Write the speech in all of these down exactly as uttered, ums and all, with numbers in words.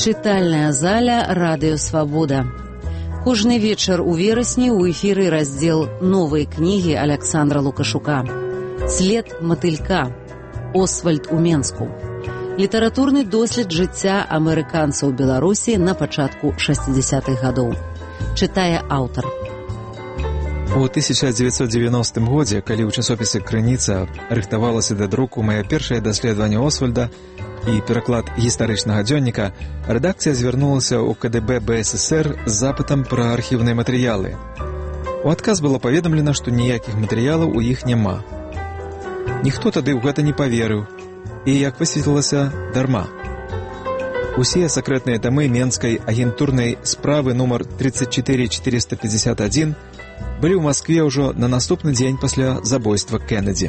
Чытальная заля «Радыё Свабода». Кожны вечар у верасні ў эфіры раздзел новай кнігі Аляксандра Лукашука «След матылька. Освальд у Менску». Літаратурны дослед жыцця амерыканцаў Беларусі на пачатку шэсцідзясятых гадоў. Чытае аўтар. У тысяча дзевяцьсот дзевяностым годзе, калі ў часопісе «Крыніца» рыхтавалася да друку маё першае даследаванне Освальда і пераклад гістарычнага дзённіка, рэдакцыя звярнулася ў ка дэ бэ бэ эс эс эр з запытам пра архіўныя матэрыялы. У адказ было паведамлена, што ніякіх матэрыялаў у іх няма. Ніхто тады ў гэта не паверыў, і, як высветлілася, дарма. Усе сакрэтныя тамы менскай агентурнай справы нумар тридцать четыре четыреста пятьдесят один былі ў Маскве ўжо на наступны дзень пасля забойства Кеннеді.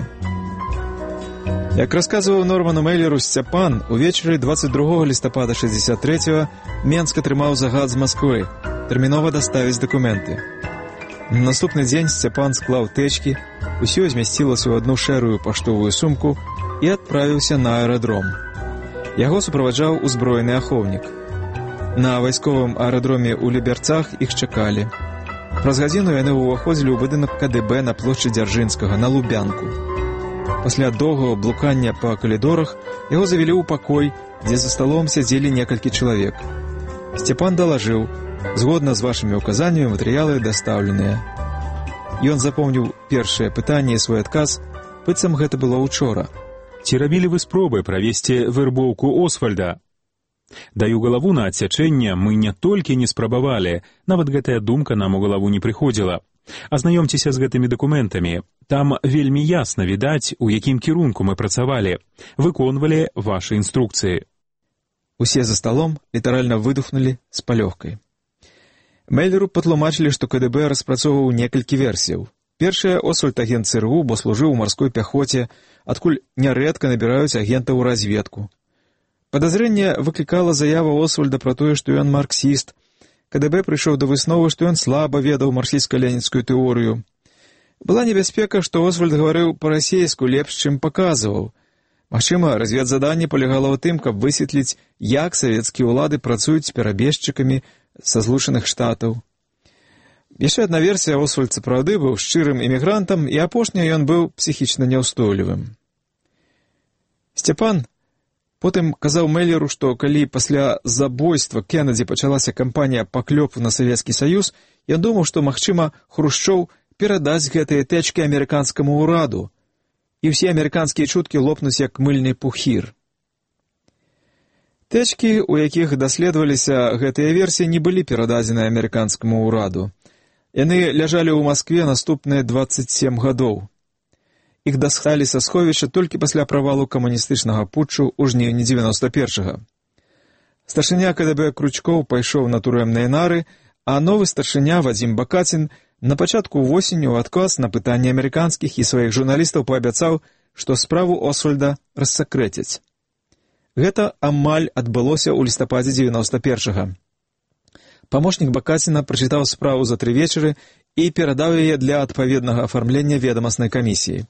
Як расказваў Норману Мейлеру Сцяпан, увечары двадцать другога лістапада шэсцьдзесят трэцяга Менск атрымаў загад з Масквы тэрмінова даставіць дакументы. На наступны дзень Сцяпан склаў тэчкі, усё змясцілася ў адну шэрую паштовую сумку і адправіўся на аэрадром. Яго суправаджаў узброены ахоўнік. На вайсковым аэрадроме ў Ліберцах іх чакалі. Праз гадзіну яны ўваходзілі ў будынак ка дэ бэ на плошчы Дзяржынскага, на Лубянку. Пасля доўгага блукання па калідорах яго завялі ў пакой, дзе за сталом сядзелі некалькі чалавек. Сцяпан далажыў: згодна з вашымі ўказаннямі матэрыялы дастаўленыя. Ён запомніў першае пытанне і свой адказ, быццам гэта было ўчора. Ці рабілі вы спробы правесці вэрбоўку Освальда? Даю галаву на адсячэнне, мы не толькі не спрабавалі, нават гэтая думка нам у галаву не прыходзіла. Азнаёмцеся з гэтымі дакументамі. Там вельмі ясна відаць, у якім кірунку мы працавалі, выконвалі вашы інструкцыі. Усе за сталом літаральна выдухнулі з палёгкай. Мейлеру патлумачылі, што ка дэ бэ распрацоўваў некалькі версіяў. Першая, Освальд агент цэ эр у, бо служыў у марской пяхоце, адкуль нярэдка набіраюць агента ў разведку. Падазрэнне выклікала заява Освальда пра тое, што ён марксіст. ка дэ бэ прыйшоў да высновы, што ён слаба ведаў марксістска-ленінскую тэорыю. Была небяспека, што Освальд гаварыў па-расейску лепш, чым паказваў. Магчыма, разведзаданне палягала ў тым, каб высветліць, як савецкія ўлады працуюць з перабежчыкамі са Злучаных Штатаў. Яшчэ адна версія: Освальд сапраўды быў шчырым эмігрантам, і апошняя, ён быў псіхічна няўстойлівым. Сцяпан потым казаў Мейлеру, што калі пасля забойства Кеннеді пачалася кампанія паклёпу на Савецкі Саюз, ён думаў, што, магчыма, Хрушчоў перадаць гэтыя тэчкі амерыканскаму ўраду, і ўсе амерыканскія чуткі лопнуць як мыльны пухір. Тэчкі, у якіх даследаваліся гэтыя версіі, не былі перададзены амерыканскаму ўраду. Яны ляжалі ў Маскве наступныя дваццаць сем гадоў. Іх дасталі са сховішча толькі пасля правалу камуністычнага путчу ў жніўні дзевяноста першага. Старшыня ка дэ бэ Кручкоў пайшоў на турэмныя нары, а новы старшыня Вадзім Бакацін на пачатку восені ў адказ на пытанні амерыканскіх і сваіх журналістаў паабяцаў, што справу Освальда рассакрэцяць. Гэта амаль адбылося ў лістападзе дзевяноста першага. Памочнік Бакаціна прачытаў справу за тры вечары і перадаў яе для адпаведнага афармлення ведамаснай камісіі.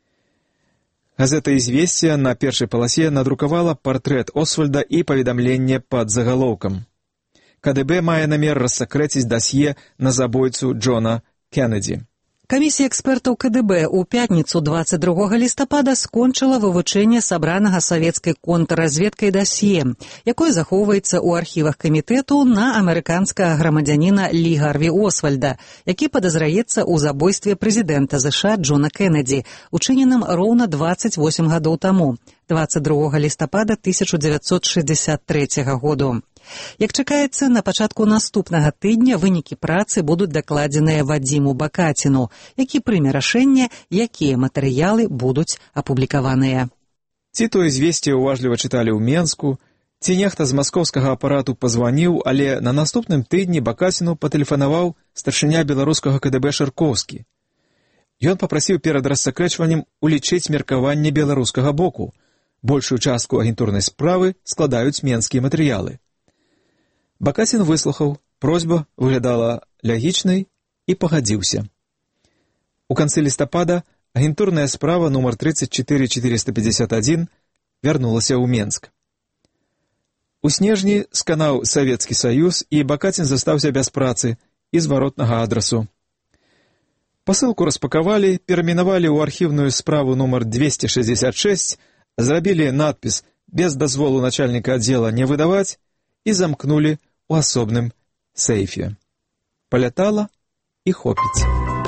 Газета «Ізвесція» на першай паласе надрукавала партрэт Освальда і паведамленне пад загалоўкам. ка дэ бэ мае намер рассакрэціць дасье на забойцу Джона Кеннеді. Камісія экспертаў ка дэ бэ ў пятніцу дваццаць другога лістапада скончыла вывучэнне сабранага савецкай контрразведкай дасье, якое захоўваецца ў архівах камітэту на амерыканскага грамадзяніна Лі Гарві Освальда, які падазраецца ў забойстве прэзідэнта ЗША Джона Кеннеді, учыненым роўна дваццаць восем гадоў таму, дваццаць другога лістапада тысяча дзевяцьсот шэсцьдзясят трэцяга году. Як чакаецца, на пачатку наступнага тыдня вынікі працы будуць дакладзеныя Вадзіму Бакаціну, які прыме рашэнне, якія матэрыялы будуць апублікаваныя. Ці то «Ізвесце» уважліва чыталі ў Менску, ці нехта з маскоўскага апарату пазваніў, але на наступным тыдні Бакаціну патэлефанаваў старшыня беларускага ка дэ бэ Шаркоўскі. Ён папрасіў перад рассакрэчваннем улічыць меркаванне беларускага боку. Большую частку агентурнай справы складаюць менскія матэрыялы. Бакацін выслухаў, просьба выглядала лагічнай і пагадзіўся. У канцы лістапада агентурная справа нумар тридцать четыре четыреста пятьдесят один вярнулася ў Менск. У снежні сканаў Савецкі Саюз, і Бакацін застаўся без працы і зваротнага адрасу. Пасылку распакавалі, перамінавалі ў архіўную справу нумар двести шестьдесят шесть, зрабілі надпіс «Без дазволу начальніка аддзела не выдаваць» і замкнулі ў асобным сейфе. Палятала і хопіць.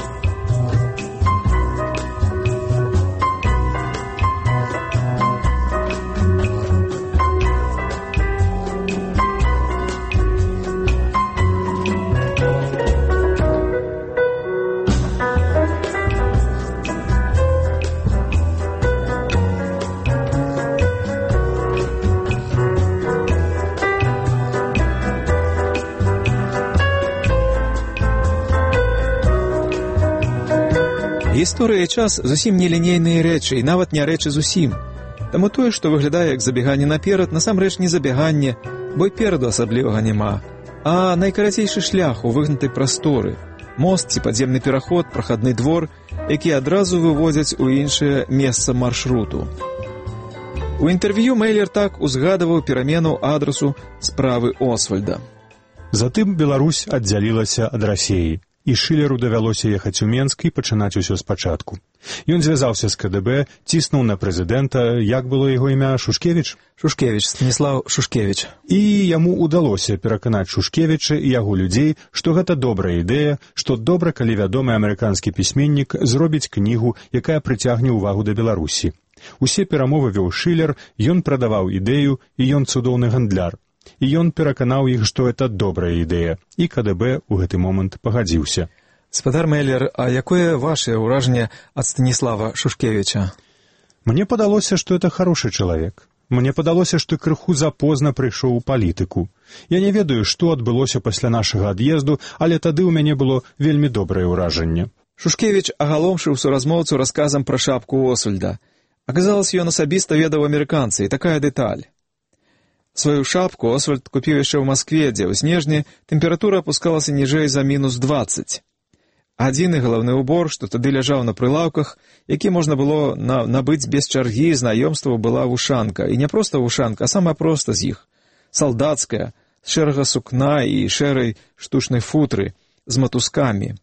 Гісторыя і час зусім нелінейныя рэчы, і нават не рэчы зусім. Таму тое, што выглядае як забеганне наперад, насамрэч не забеганне, бо і пераду асаблівага няма, а найкарацейшы шлях у выгнутай прасторы, мост ці падземны пераход, прахадны двор, які адразу выводзяць у іншае месца маршруту. У інтэрв'ю Мэйлер так узгадаваў перамену адрасу справы Освальда. Затым Беларусь аддзялілася ад Расіі, і Шылеру давялося ехаць у Менск і пачынаць усё спачатку. Ён звязаўся з ка дэ бэ, ціснуў на прэзідэнта, як было яго імя, Шушкевіч? Шушкевіч, Станіслав Шушкевіч. І яму ўдалося пераканаць Шушкевіча і яго людзей, што гэта добрая ідэя, што добра, калі вядомы амерыканскі пісьменнік зробіць кнігу, якая прыцягне ўвагу да Беларусі. Усе перамовы вёў Шылер, ён прадаваў ідэю, і ён цудоўны гандляр. І ён пераканаў іх, што гэта добрая ідэя, і ка дэ бэ ў гэты момант пагадзіўся. Спадар Мэйлер, а якое вашае ўражанне ад Станіслава Шушкевіча? Мне падалося, што это хорошы чалавек. Мне падалося, што крыху запозна прыйшоў у палітыку. Я не ведаю, што адбылося пасля нашага ад'езду, але тады ў мяне было вельмі добрае ўражанне. Шушкевіч агаломшыў суразмоўцу расказам пра шапку Освальда. Аказалася, ён асабіста ведаў амерыканца, і такая дэталь. Сваю шапку Освальд купіў яшчэ ў Маскве, дзе ў снежні тэмпература апускалася ніжэй за мінус дваццаць. Адзіны галаўны ўбор, што тады ляжаў на прылаўках, які можна было на, набыць без чаргі і знаёмства, была вушанка. І не проста вушанка, а самая проста з іх. Салдацкая, з шэрага сукна і шэрай штучнай футры, з матускамі.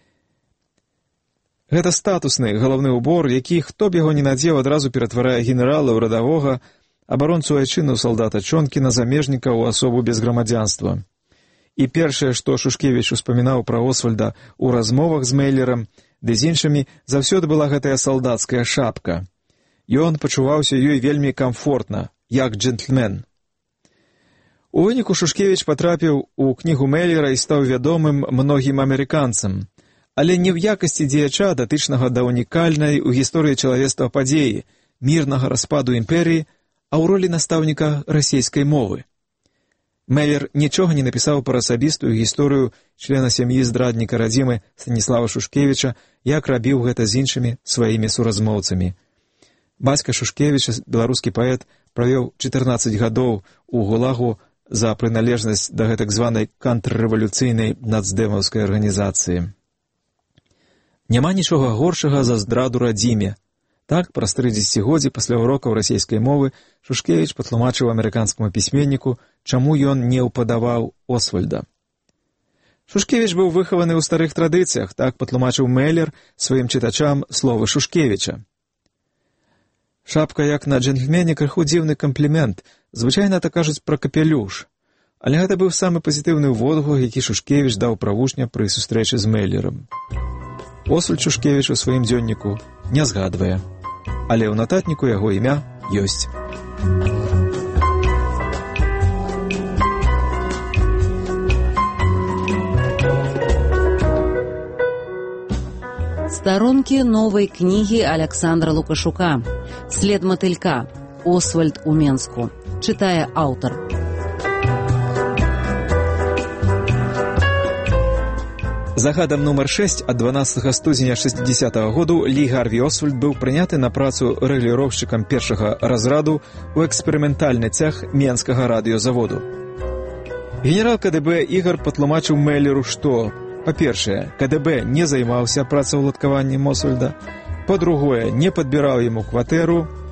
Гэта статусны галаўны ўбор, які, хто б яго не надзеў, адразу ператварае генерала ў радавога, абаронцу айчыны ў салдата Чонкіна, замежніка ў асобу без грамадзянства. І першае, што Шушкевіч успамінаў пра Освальда ў размовах з Мэйлерам, ды з іншымі, заўсёды была гэтая салдацкая шапка. Ён пачуваўся ёй вельмі камфортна, як джентльмен. У выніку Шушкевіч патрапіў у кнігу Мэйлера і стаў вядомым многім амерыканцам, але не ў якасці дзеяча, датычнага да унікальнай у гісторыі чалавецтва падзеі, мірнага распаду імперіі, а ў ролі настаўніка расійскай мовы. Мэйлер нічога не напісаў пра асабістую гісторыю члена сям'і здрадніка радзімы Станіслава Шушкевіча, як рабіў гэта з іншымі сваімі суразмоўцамі. Бацька Шушкевіча, беларускі паэт, правёў чатырнаццаць гадоў у гулагу за прыналежнасць да гэтак званай контррэвалюцыйнай нацдэмаўскай арганізацыі. Няма нічога горшага за здраду радзіме. Так, праз тры дзесяцігоддзі пасля урокаў расійскай мовы Шушкевіч патлумачыў амерыканскаму пісьменніку, чаму ён не ўпадаваў Освальда. Шушкевіч быў выхаваны ў старых традыцыях, так патлумачыў Мэйлер сваім чытачам словы Шушкевіча. Шапка, як на джентльмене, крыху дзіўны камплімент, звычайна так кажуць пра капелюш. Але гэта быў самы пазітыўны водгук, які Шушкевіч даў пра вучня пры сустрэчы з Мэйлерам. Освальд Шушкевіч у сваім дзённіку не згадвае, але ў нататніку яго імя ёсць. Сторонки новой книги Александра Лукашука. «След мотылька. Освальд у Менску». Читая автор. Загадам нумар шэсць ад дванаццатага студзеня шэсцідзесятага году Лі Гарві Освальд быў прыняты на працу рэгуліроўшчыкам першага разраду ў эксперыментальны цэх Менскага радыёзаводу. Генерал ка дэ бэ Ігар патлумачыў Мэйлеру, што, па-першае, ка дэ бэ не займаўся працаўладкаваннем Освальда, па-другое, не падбіраў яму кватэру,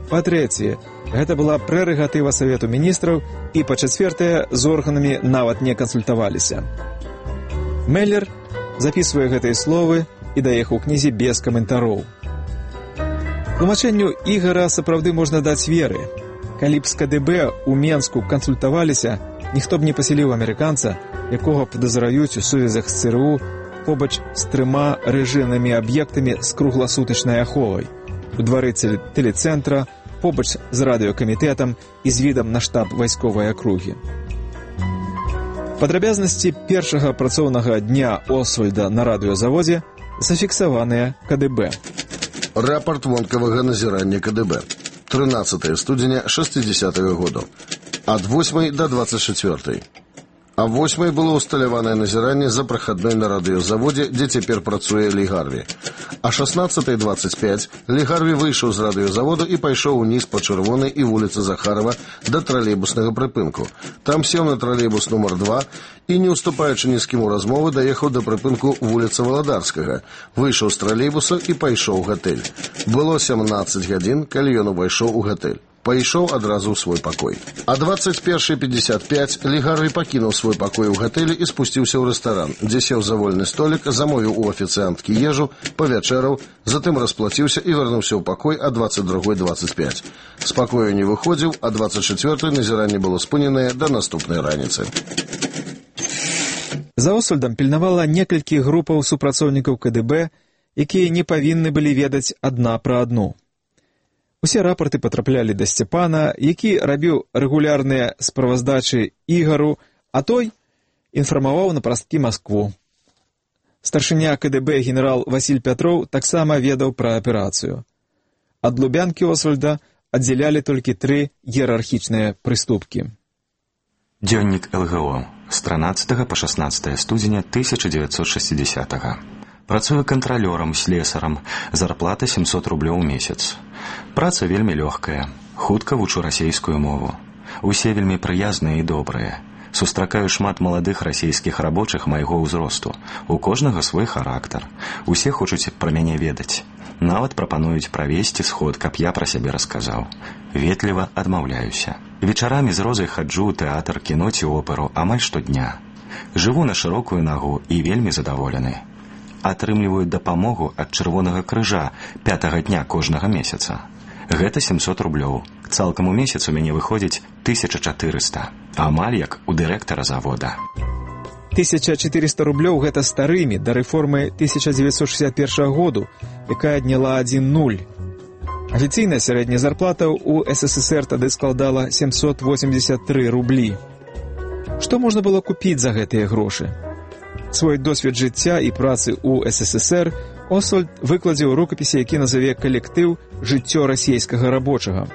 Па-трэцяе, гэта была прэрагатыва Савету міністраў, і па-чацвёртае, з органамі нават не кансультаваліся. Меллер записывае гэтыя словы і дае іх у кнізе без каментароў. Тлумачэнню Ігара сапраўды можна даць веры. Калі б з КДБ у Менску кансультаваліся, ніхто б не пасяліў амерыканца, якога падазраюць у сувязях з ЦРУ побач з трыма рэжымнымі аб'ектамі з кругласутачнай аховай, у двары тэлецэнтра, побач з радыёкамітэтам і з відам на штаб вайсковай акругі. Падрабязнасці першага працоўнага дня Освальда на радыёзаводзе зафіксаваныя КДБ. Рапорт вонкавага назірання КДБ. тринадцатое студзеня шестидесятого году. Ад восьмай да двадцать четвёртой. А восьмай было усталяванае назіранне за прахадной на радыёзаводзе, дзе цяпер працуе Лі Гарві. А шестнадцатой двадцать пять Лі Гарві выйшаў з радыёзаводу і пайшоў уніз па Чырвонай і вуліцы Захарова да тралейбуснага прыпынку. Там сеў на тралейбус нумар два і, не уступаючы ні з кім у размовы, даехаў да прыпынку вуліцы Валадарскага, выйшаў з тралейбуса і пайшоў у гатэль. Было сямнаццаць гадзін, калі ён увайшоў у гатэль. Пайшоў адразу ў свой пакой. А двадцать первая пятьдесят пять Лі Гарві пакінуў свой пакой у гатэлі і спусціўся ў рэстаран, дзе сеў за вольны столік, замовіў у афіцыанткі ежу, павячэраў, затым расплаціўся і вярнуўся ў пакой а двадцать другой двадцать пять. З пакою не выходзіў, а двадцать четвертой назіранне было спыненае да наступнай раніцы. За Освальдам пільнавала некалькі групаў супрацоўнікаў КДБ, якія не павінны былі ведаць адна пра адну. Усе рапорты патраплялі да Сцяпана, які рабіў рэгулярныя справаздачы Ігару, а той інфармаваў на прасткі Маскву. Старшыня КДБ генерал Васіль Пятроў таксама ведаў пра аперацыю. Ад Лубянкі Освальда аддзялялі толькі тры іерархічныя прыступкі. Дзённік ЛГО з трынаццатага па шаснаццатае студзеня тысяча дзевяцьсот шэсцідзесятага. Працую кантралёрам, слесарам, зарплата семьсот рублёў у месяц. Праца вельмі лёгкая, хутка вучу расейскую мову. Усе вельмі прыязныя і добрыя. Сустракаю шмат маладых расійскіх рабочых майго ўзросту. У кожнага свой характар. Усе хочуць пра мяне ведаць. Нават прапануюць правесці сход, каб я пра сябе расказаў. Ветліва адмаўляюся. Вечарамі з Розай хаджу ў тэатр, кіно ці оперу амаль штодня. Жыву на шырокую нагу і вельмі задаволены. Атрымліваюць дапамогу ад Чырвонага крыжа пятага дня кожнага месяца. Гэта семьсот рублёў. Цалкам у месяц у мяне выходзіць тысяча чатырыста, амаль як у дырэктара завода. тысяча чатырыста рублёў гэта старымі да рэформы тысяча дзевяцьсот шэсцьдзесят першага году, якая адняла адзін нуль. Афіцыйная сярэдняя зарплата ў СССР тады складала семьсот восемьдесят тры рублі. Што можна было купіць за гэтыя грошы? Свой досвед жыцця і працы ў СССР Освальд выкладзе ў рукапісе, які назаве «Калектыў жыццё расейскага рабочага».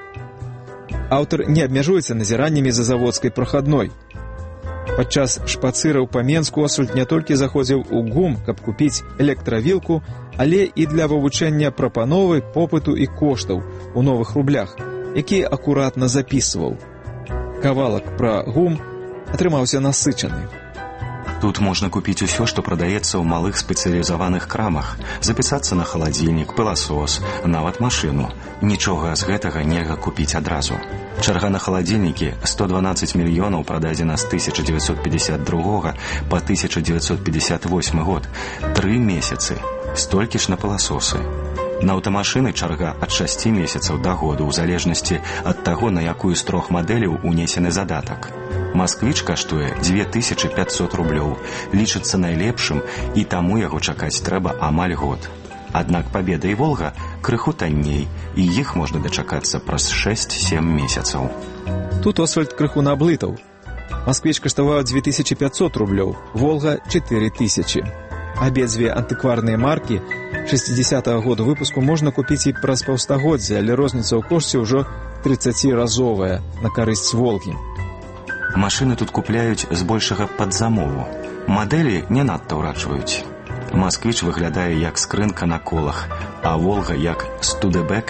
Аўтар не абмяжуецца назіраннямі за заводскай прахадной. Падчас шпацыраў па Менску Освальд не толькі заходзіў у ГУМ, каб купіць электравілку, але і для вывучэння прапановы, попыту і коштаў у новых рублях, які акуратна запісваў. Кавалак пра ГУМ атрымаўся насычаны. Тут можна купіць усё, што прадаецца ў малых спецыялізаваных крамах, запісацца на халадзільнік, пыласос, нават машыну. Нічога з гэтага нельга купіць адразу. Чарга на халадзільнікі сто дванаццаць мільёнаў прададзена з тысяча дзевяцьсот пятьдесят другога па тысяча дзевяцьсот пятьдесят восьмы год. Тры месяцы. Столькі ж на пыласосы. На аўтамашыны чарга ад шасці месяцаў да году, у залежнасці ад таго, на якую з трох мадэляў унесены задатак. Масквіч каштуе дзве тысячы пятьсот рублёў, лічыцца найлепшым, і таму яго чакаць трэба амаль год. Аднак Пабеда і Волга крыху танней, і іх можна дачакацца праз шэсць-сем месяцаў. Тут Освальд крыху наблытаў. Масквіч каштаваў дзве тысячы пятьсот рублёў, Волга чатыры тысячы. Абедзве антыкварныя маркі шэсцідзесятага году выпуску можна купіць і праз паўстагоддзя, але розніца ў кошце ўжо трыццаціразовая на карысць Волгі. Машыны тут купляюць збольшага пад замову. Мадэлі не надта ўрачваюць. Масквіч выглядае як скрынка на колах, а Волга як Студебекер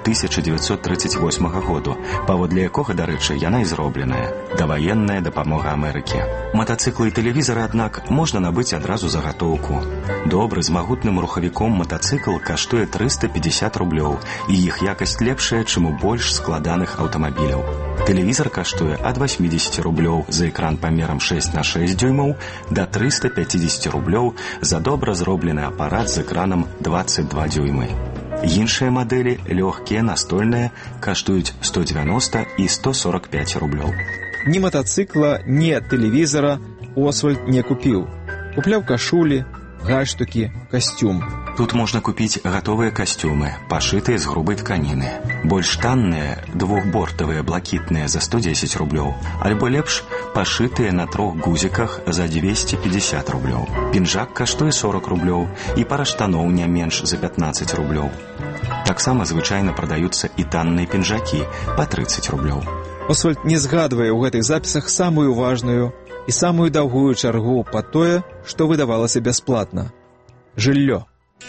тысяча девятьсот тридцать восьмага году, паводле якога, дарэчы, яна і зробленая. Даваенная дапамога Амерыкі. Матацыклы і тэлевізары, аднак, можна набыць адразу загатоўку. Добры, з магутным рухавіком матацыкл каштуе трыста пятьдесят рублёў, і іх якасць лепшая, чым у больш складаных аўтамабіляў. Тэлевізар каштуе ад восьмидесяти рублёў за экран памерам шесть на шесть дюймаў да трыста пятьдесят рублёў за добра зроблены апарат з экранам двадцать два дюймы. Іншыя мадэлі, лёгкія, настольныя, каштуюць сто девяносто і сто сорок пять рублёў. Ні матацыкла, ні тэлевізара Освальд не купіў. Купляў кашулі, гальштукі, касцюм. Тут можна купіць гатовыя касцюмы, пашытыя з грубай тканіны. Больш танныя, двухбортавыя, блакітныя за сто десять рублёў, альбо лепш пашытыя на трох гузіках за двести пятьдесят рублёў. Пінжак каштуе сорок рублёў і пара штаноў не менш за пятнадцать рублёў. Таксама звычайна прадаюцца і танныя пінжакі па тридцать рублёў. Освальд не згадвае ў гэтых запісах самую важную і самую даўгую чаргу па тое, што выдавалася бясплатна – жыллё.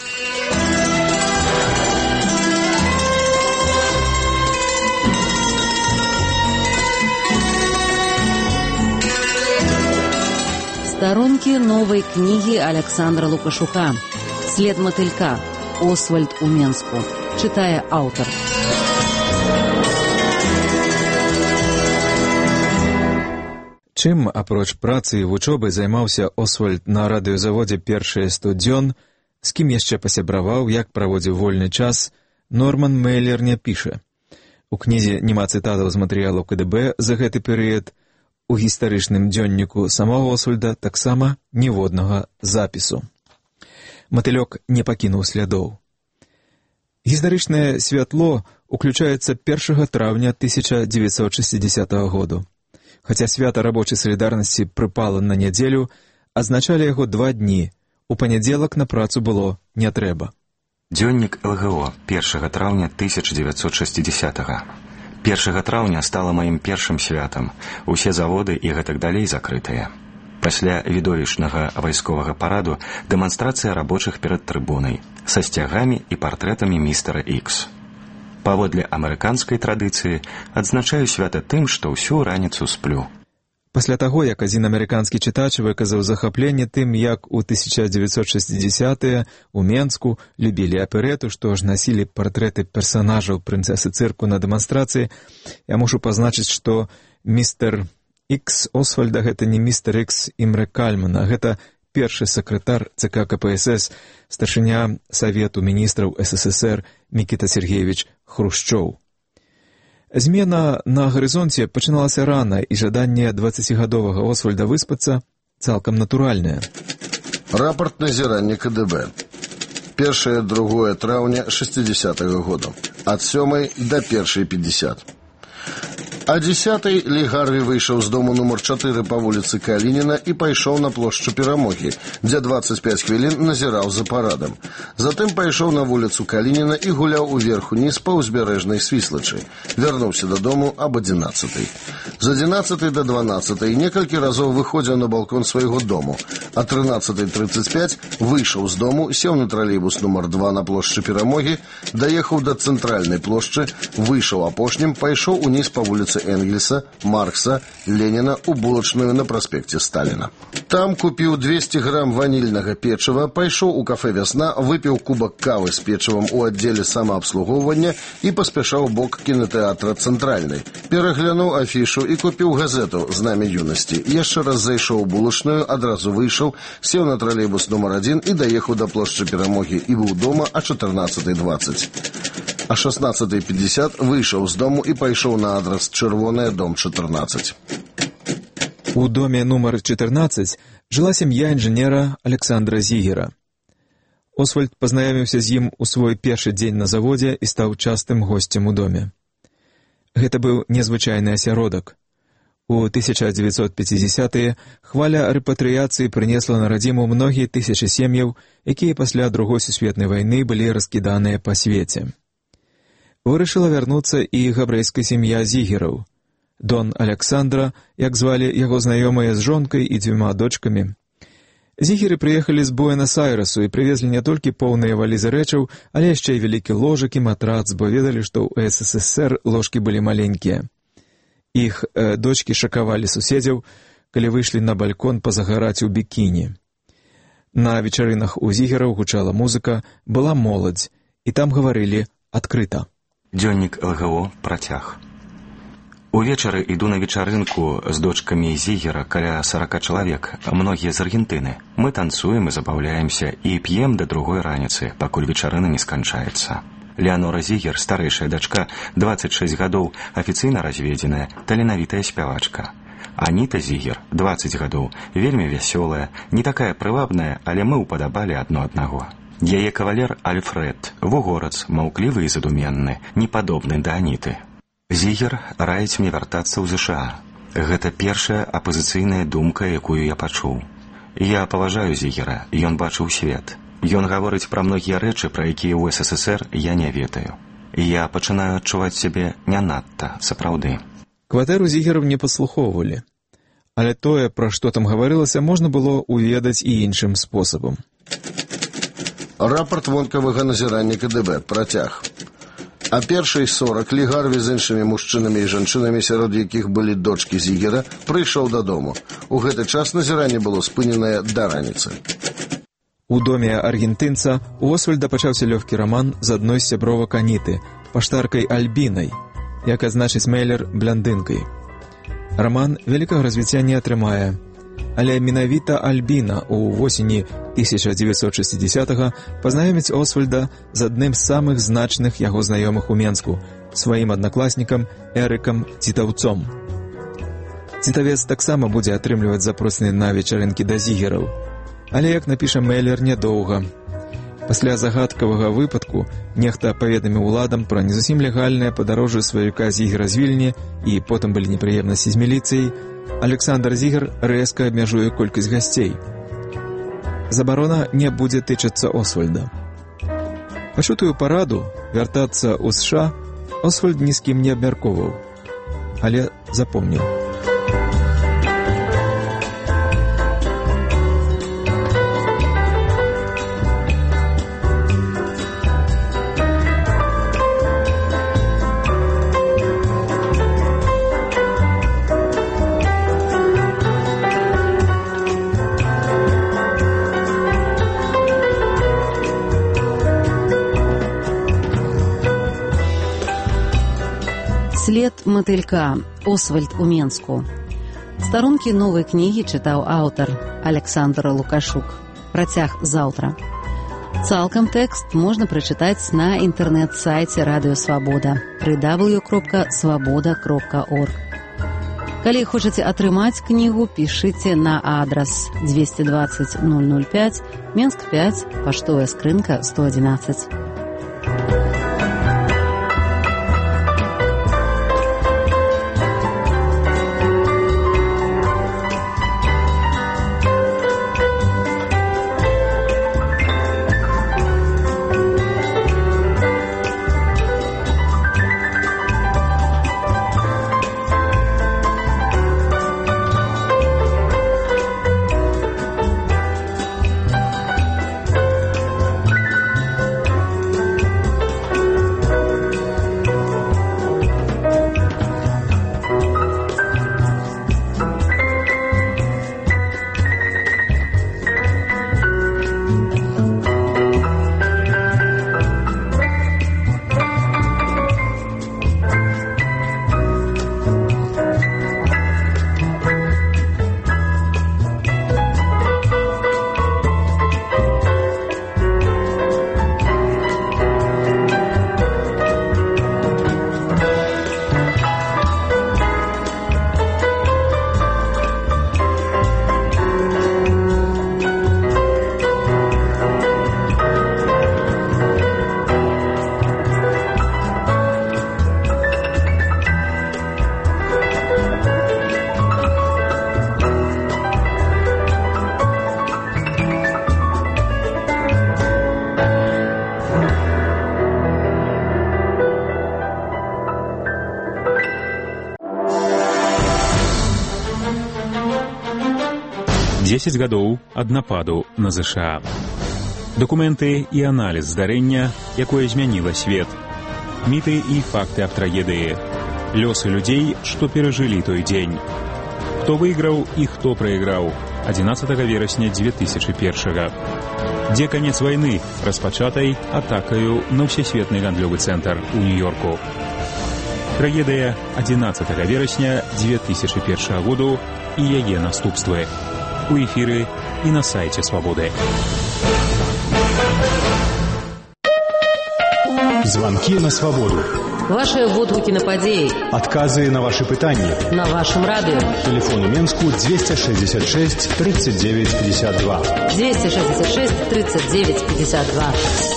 Сторонки новой книги Александра Лукашука «След мотылька. Освальд у Менску». Читая автор. Чым, апроч працы і вучобы, займаўся Освальд на радыёзаводзе першыя сто дзён, з кім яшчэ пасябраваў, як праводзіў вольны час, Норман Мейлер не піша. У кнізе няма цытатаў з матэрыялаў КДБ за гэты перыяд, у гістарычным дзённіку самого Освальда таксама ніводнага запісу. Матылёк не пакінуў слядоў. Гістарычнае святло уключаецца першага траўня тысяча девятьсот шестидесятого году. Хаця свята рабочай салідарнасці прыпала на нядзелю, азначалі яго два дні. У панядзелак на працу было не трэба. Дзённік ЛГО першага траўня тысяча девятьсот шестидесятого. першага траўня стала маім першым святам. Усе заводы і гэтак далей закрытыя. Пасля відовішнага вайсковага параду дэманстрацыя рабочых перад трыбунай са сцягамі і партрэтамі містера Ікс. Паводле амерыканскай традыцыі адзначаю свята тым, што ўсю раніцу сплю. Пасля таго, як адзін амерыканскі чытач выказаў захапленне тым, як у тысяча девятьсот шестидесятые у Менску любілі аперэту, што ж насілі партрэты персанажаў прынцэсы цырку на дэманстрацыі, я мушу пазначыць, што містер Ікс Освальда гэта не містер Ікс Імре Кальман, а гэта першы сакратар ЦК КПСС, старшыня Савету міністраў СССР Мікіта Сергеевич Хрушчоў. Змена на гарызонце пачыналася рана, і жаданне дваццацігадовага Освальда выспацца цалкам натуральнае. Рапорт назірання КДБ. Першае-другое траўня шестидесятого году. Ад сёмай да першай пятьдесят. А дзесятай Лі Гарві выйшаў з дому нумар чатыры па вуліцы Калініна і пайшоў на плошчу Перамогі, дзе двадцать пять хвілін назіраў за парадам. Затым пайшоў на вуліцу Калініна і гуляў уверх-уніз па ўзбярэжнай Свіслачы. Вярнуўся дадому аб адзінаццатай. З адзінаццатай да дванаццатай некалькі разоў выходзіў на балкон свайго дому. А трынаццатай тридцать пять выйшаў з дому, сеў на тралейбус нумар два на плошчы Перамогі, даехаў да цэнтральнай плошчы, выйшаў апошнім, пайшоў уніз па вуліцы Энгельса, Маркса, Ленина у булачную на праспекце Сталіна. Там купіў двести грамм ванільнага печыва, пайшоў у кафе «Вясна», выпіў кубак кавы з печывам у аддзеле самаабслугоўвання і паспяшаў бок кінотэатра «Цэнтральны». Пераглянуў афішу і купіў газету «Знамя юнасці». Яшчэ раз зайшоў у булачную, адразу выйшаў, сеў на тралейбус нумар адзін і даехаў да плошчы Перамогі і быў дома а чатырнаццатай двадцать. А шестнадцатай пятьдесят выйшаў з дому і пайшоў на адрас Чырвоная, дом чатырнаццаць. У доме нумар чатырнаццаць жыла сям'я інжынера Александра Зігера. Освальд пазнаёміўся з ім у свой першы дзень на заводзе і стаў частым госцем у доме. Гэта быў незвычайны асяродак. У тысяча девятьсот пятидесятые хваля рэпатрыяцыі прынесла на радзіму многія тысячы сем'яў, якія пасля другой сусветнай вайны былі раскіданыя па свеце. Вырашыла вярнуцца і габрэйская сям'я Зігераў. Дон Александра, як звалі яго знаёмыя з жонкай і дзвюма дочкамі. Зігеры прыехалі з Буэнас-Айрэсу і прывезлі не толькі поўныя валізы рэчаў, але яшчэ і вялікі ложак і матрац, бо ведалі, што ў эс эс эс ер ложкі былі маленькія. Іх э, дочкі шакавалі суседзяў, калі выйшлі на балькон пазагараць у бікіні. На вечарынах у зігераў гучала музыка, была моладзь, і там гаварылі адкрыта. Дзённік эл гэ о, працяг. Увечары іду на вечарынку з дочкамі зігера каля сорока чалавек, многія з Аргентыны. Мы танцуем і забаўляемся і п'ем да другой раніцы, пакуль вечарына не сканчаецца. Леанора Зігер, старэйшая дачка, дваццаць шэсць гадоў, афіцыйна разведзеная, таленавітая спявачка. Аніта Зігер, дваццаць гадоў, вельмі вясёлая, не такая прывабная, але мы ўпадабалі адно аднаго. Яе кавалер Альфред, вугорац, маўклівы і задуменны, не падобны да Аніты. Зігер раіць мне вяртацца ў зэ ша а. Гэта першая апазіцыйная думка, якую я пачуў. Я паважаю Зігера, ён бачыў свет. Ён гаворыць пра многія рэчы, пра якія ў эс эс эс ер я не ведаю. Я пачынаю адчуваць сябе не надта, сапраўды. Кватэру зігераў не падслухоўвалі. Але тое, пра што там гаварылася, можна было ўведаць і іншым спосабам. Рапорт вонкавага назірання ка дэ бэ, працяг. А першай сорак Лі Гарві з іншымі мужчынамі і жанчынамі, сярод якіх былі дочкі Зігера, прыйшоў дадому. У гэты час назіранне было спыненае да раніцы. У доме аргентынца у Освальда пачаўся лёгкі раман з адной з сябровак Аніты, паштаркай Альбінай, як азначыць Мейлер блондынкай. Раман вялікага развіцця не атрымае, але менавіта Альбіна ў восені тысяча дзевяцьсот шэсцідзесятага пазнаёміць Освальда з адным з самых значных яго знаёмых у Менску, сваім аднакласнікам Эрыкам Цітаўцом. Цітавец таксама будзе атрымліваць запрошаны на вечарынкі да зігераў. Але, як напіша Мейлер, нядоўга. Пасля загадкавага выпадку нехта паведаміў уладам пра не зусім легальнае падарожжа сваяка Зігера з Вільні, і потым былі непрыемнасці з міліцыяй, Александр Зігер рэзка абмяжуе колькасць гасцей. Забарона не будзе тычацца Освальда. Пачутую параду вяртацца ў США Освальд ні з кім не абмяркоўваў, але запомніў. След матылька. Освальд у Менску. Старонкі новай кнігі чытаў аўтар Александр Лукашук. Працяг заўтра. Цалкам тэкст можна прачытаць на інтэрнэт-сайце Радыё Свабода дабл ю дабл ю дабл ю кропка свабода кропка орг. Калі хочаце атрымаць кнігу, пішыце на адрас двести двадцать ноль ноль пять, Менск пять, паштовая скрынка сто одиннадцать. дзесяць гадоў ад нападу на ЗША. Дакументы і аналіз здарэння, якое змяніла свет. Міты і факты аб трагедыі. Лёсы людзей, што перажылі той дзень. Хто выйграў і хто прайграў адзінаццатага верасня дзве тысячы першага. Дзе канец вайны, распачатай атакаю на ўсесветны гандлёвы цэнтр у Нью-Йорку. Трагедыя адзінаццатага верасня дзве тысячы першага году і яе наступствы. У эфіры і на сайце Свабоды. Званкі на свабоду. Ваши водгукі на падзеі. Адказы на ваши пытанні. На вашым радыё. Телефон у Менску двести шестьдесят шесть тридцать девять пятьдесят два. двести шестьдесят шесть тридцать девять пятьдесят два.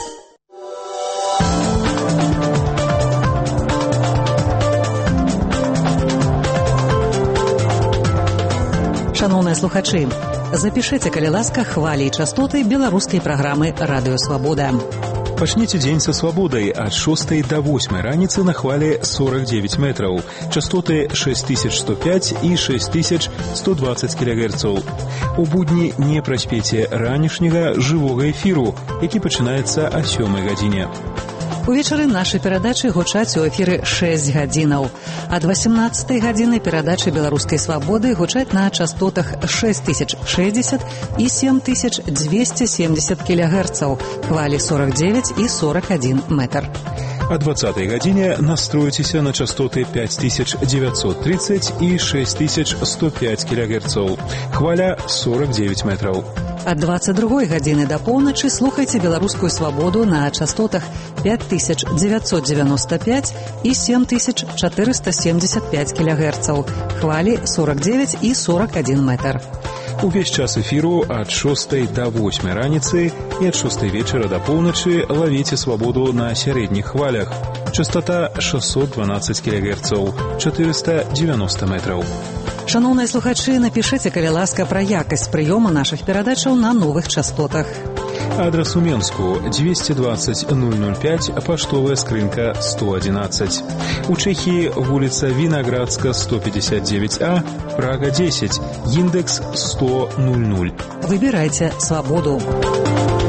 Шановныя слухачы, запішыце, калі ласка, хвалі і частоты беларускай праграмы «Радыё Свабода». Пачніце дзень са свабодай ад шостай да восьмай раніцы на хвалі сорок девять метраў, частоты шесть тысяч сто пять і шесть тысяч сто двадцать кілогерцаў. У будні не праспеце ранішняга жывога эфіру, які пачынаецца о сёмай гадзіне. Увечары нашы перадачы гучаць у эфіры шэсць гадзінаў. Ад васемнаццатай гадзіны перадачы беларускай свабоды гучаць на частотах шесть тысяч шестьдесят і семь тысяч двести семьдесят кілогерцаў, хвалі сорок девять і сорок один метр. О двадцатай гадзіне настроіцеся на частоты пять тысяч девятьсот тридцать і шесть тысяч сто пять кілогерцаў, хваля сорок девять метраў. Ад двадцать другой гадзіны да поўначы слухайце беларускую свабоду на частотах пять тысяч девятьсот девяносто пять і семь тысяч четыреста семьдесят пять кілогерцаў, хвалі сорок девять і сорок один метр. Увесь час эфіру ад шостай да восьмай раніцы і ад шостай вечара да поўначы лавіце свабоду на сярэдніх хвалях. Частота шестьсот двенадцать кілогерцаў, четыреста девяносто метраў. Шановныя слухачы, напішыце, калі ласка, пра якасць прыёму нашых перадачаў на новых частотах. Адрес у Менску двести двадцать ноль ноль пять, паштовая скрынка сто одиннадцать. У Чехии вулица Виноградска сто пятьдесят девять А, Прага десять, индекс сто ноль ноль. Выбирайте свободу.